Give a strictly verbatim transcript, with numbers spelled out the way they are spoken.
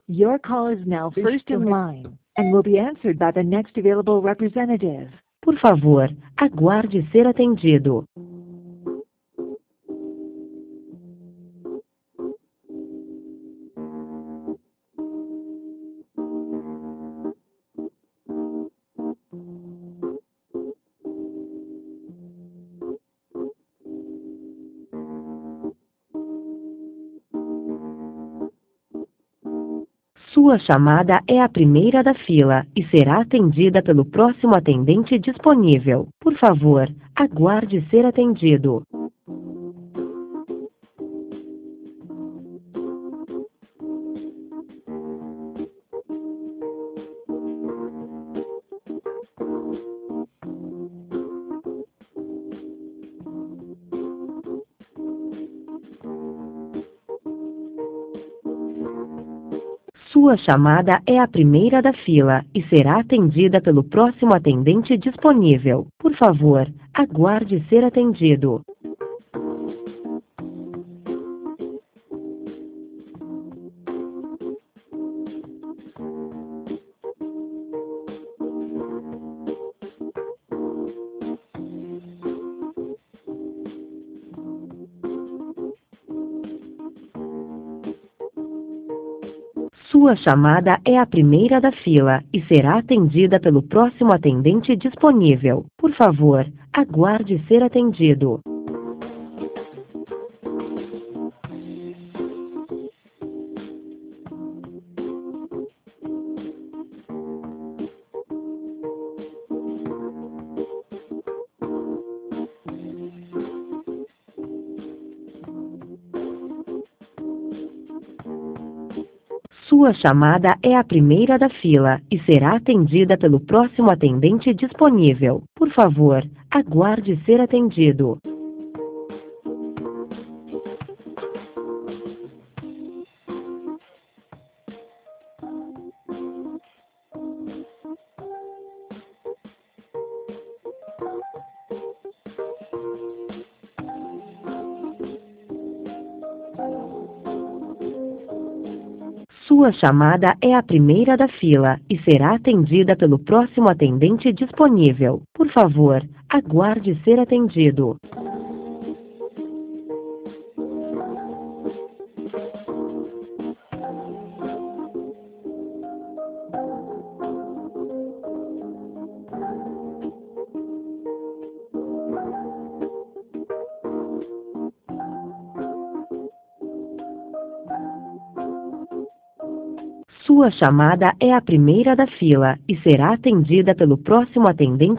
Your call is now first in line and will be answered by the next available representative. Por favor, aguarde ser atendido. Sua chamada é a primeira da fila e será atendida pelo próximo atendente disponível. Por favor, aguarde ser atendido. Sua chamada é a primeira da fila e será atendida pelo próximo atendente disponível. Por favor, aguarde ser atendido. Sua chamada é a primeira da fila e será atendida pelo próximo atendente disponível. Por favor, aguarde ser atendido. Sua chamada é a primeira da fila e será atendida pelo próximo atendente disponível. Por favor, aguarde ser atendido. Sua chamada é a primeira da fila e será atendida pelo próximo atendente disponível. Por favor, aguarde ser atendido. Sua chamada é a primeira da fila e será atendida pelo próximo atendente